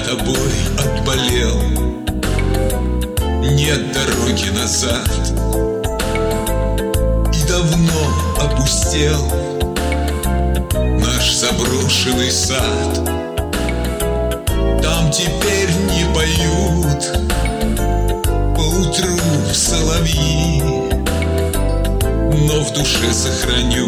тобой отболел, нет дороги назад, и давно опустел наш заброшенный сад. Там теперь не поют поутру соловьи, но в душе сохраню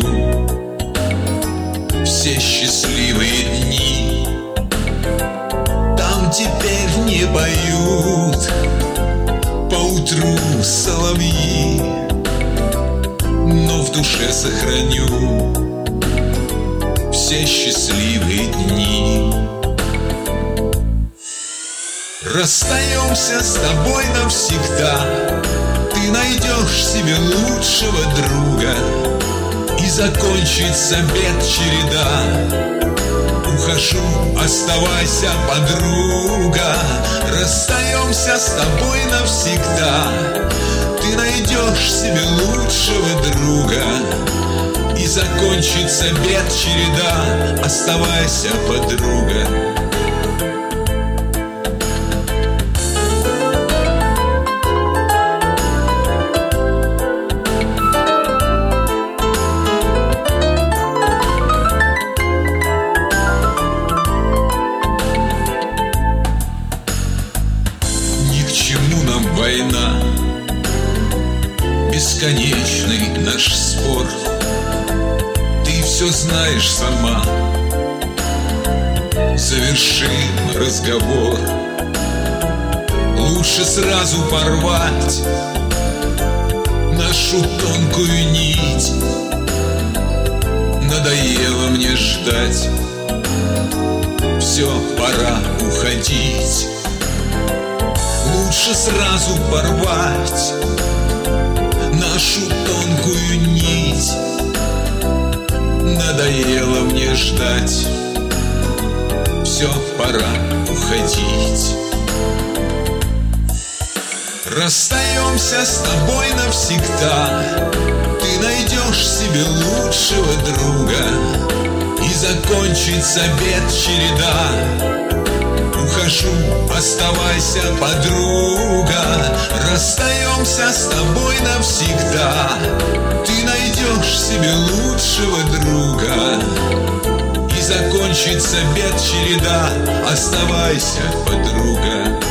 все счастливые дни. Там теперь не поют поутру соловьи, но в душе сохраню все счастливые дни. Расстаемся с тобой навсегда, ты найдешь себе лучшего друга, и закончится бед-череда. Ухожу, оставайся, подруга. Расстаемся с тобой навсегда, ты найдешь себе лучшего друга, и закончится бед-череда. Оставайся, подруга. Война, бесконечный наш спор. Ты все знаешь сама. Завершим разговор. Лучше сразу порвать нашу тонкую нить. Надоело мне ждать, все, пора уходить. Лучше сразу порвать нашу тонкую нить. Надоело мне ждать, все, пора уходить. Расстаемся с тобой навсегда, ты найдешь себе лучшего друга, и закончится бед-череда. Ухожу, оставайся, подруга. Расстаемся с тобой навсегда, ты найдешь себе лучшего друга, и закончится бед-череда. Оставайся, подруга.